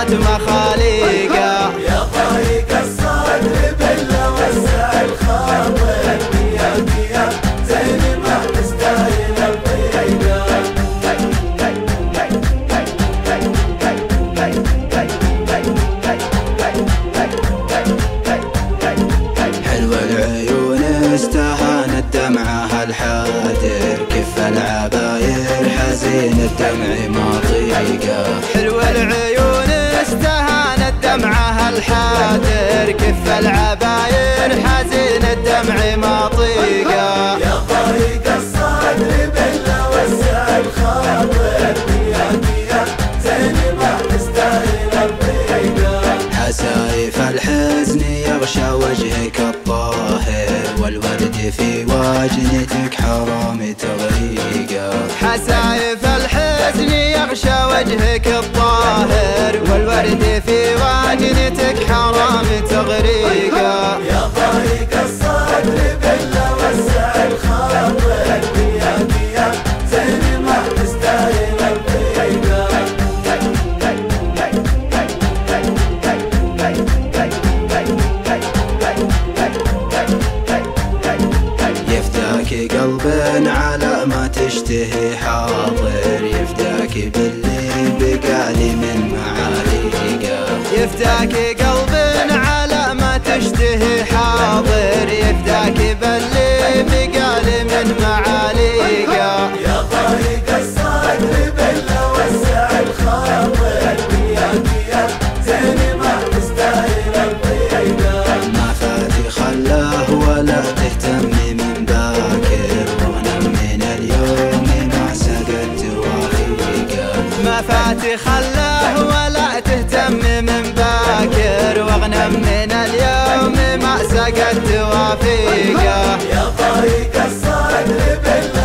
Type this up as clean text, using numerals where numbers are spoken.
سقت مخاليقه. يا ضيق الصدر بالله وسع الخاطر، وياك يا زين ما تستاهل الضيقه. حلوة العيون استهانت دمعها الحادر، كف العباير حزين الدمع ما طيقه. حلوة العيون استهانت دمعها الحادر، كف العباير حزين الدمع ما طيقه. يا ضيق الصدر بالله وسع الخاطر، وياك يا زين ما تستاهل الضيقه. حسايف الحزن يغشى وجهك الطاهر، والورد في وجنتك حرام تغريقه. حسايف الحزن يغشى وجهك الطاهر، والورد في وجنتك حرام تغريقه. يا ضيق الصدر بالله وسع الخاطر، وياك يا زين ما تستاهل الضيقه. يفداك قلب على ما تشتهي حاضر، يفداك باللي بقالي من معاليقه. يفداك قلب على ما تشتهي حاضر، يفداك باللي بقال من معاليقه. يا ضيق الصدر بالله وسع الخاطر، وياك يا زين ما تستاهل الضيقه. ما فاتي خلاه ولا تهتم من باكر، ونم من اليوم ما سقت وافيقه. ما فاتي خلاه ولا تهتم من باكر، واغنم من اليوم ما سقت وافيقه. يا ضيق الصدر بالله